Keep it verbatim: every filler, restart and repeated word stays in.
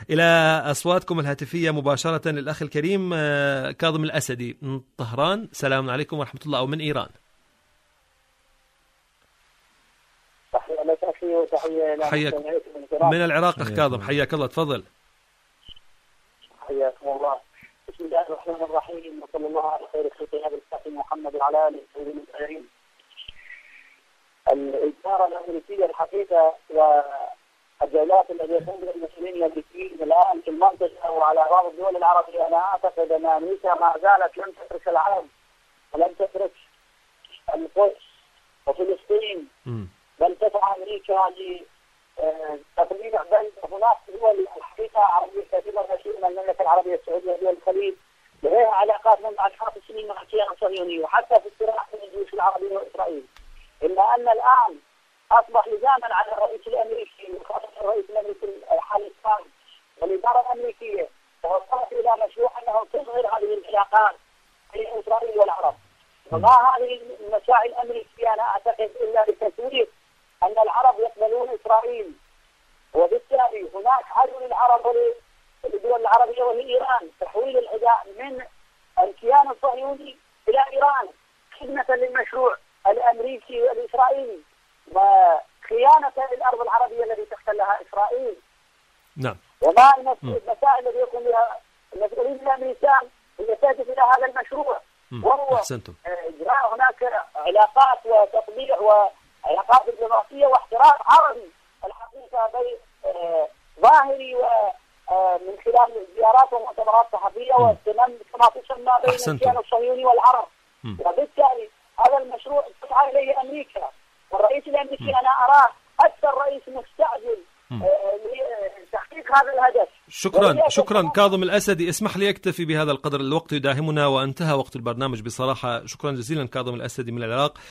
إلى أصواتكم الهاتفية مباشرة للأخ الكريم كاظم الأسدي من طهران. سلام عليكم ورحمة الله. أو من إيران. تحية لك أخي وتحية حياك من العراق. أخ كاظم حياك الله، تفضل. حياكم الله. بسم الله الرحمن الرحيم، وصلى الله على خير خلق هذا الكاتب محمد وعلى آله وصحبه أجمعين. الإدارة الأمريكية الحقيقة والجولات التي يقوم بها المسؤولين الأمريكيين الآن في المنطقة وعلى بعض الدول العربية، أنا أعتقد أن أمريكا ما زالت لم تترك العرب ولم تترك القدس وفلسطين، بل تسعى أمريكا لتطبيع بل هناك دول الحقيقة عربية كثيرة من المملكة العربية السعودية ودول الخليج لها علاقات من عشرات السنين مع الكيان الصهيوني وحتى في الصراع بين الجيوش العربية وإسرائيل. إلا أن الآن أصبح لزاما على الرئيس الأمريكي وخاصة الرئيس الأمريكي الحالي ترامب والإدارة الأمريكية توصلت إلى مشروع أنه تظهر هذه العلاقات بين إسرائيل والعرب. وما هذه المساعي الأمريكية أنا أعتقد إلا لتسويق أن العرب يقبلون إسرائيل، وبالتالي هناك حل للعرب وللدول العربية ولإيران تحويل العداء من الكيان الصهيوني إلى إيران خدمة للمشروع الأمريكي والإسرائيلي وخيانة للأرض العربية التي تحتلها إسرائيل. نعم. وما المسائل التي يقوم بها المسؤولين الأمريكان هي تهدف إلى هذا المشروع، وهو إجراء هناك علاقات وتطبيع وعلاقات دبلوماسية واحتراف عربي الحقيقة بين ظاهري ومن خلال زيارات ومؤتمرات صحفية واهتمام كما تسمى بين الكيان الصهيوني والعرب. وبالتالي هذا المشروع تسعى إليه أمريكا، والرئيس الأمريكي أنا أراه أكثر رئيس مستعجل لتحقيق هذا الهدف. شكرا شكرا كاظم الأسدي. اسمح لي أكتفي بهذا القدر، الوقت يداهمنا وانتهى وقت البرنامج بصراحة. شكرا جزيلا كاظم الأسدي من العراق.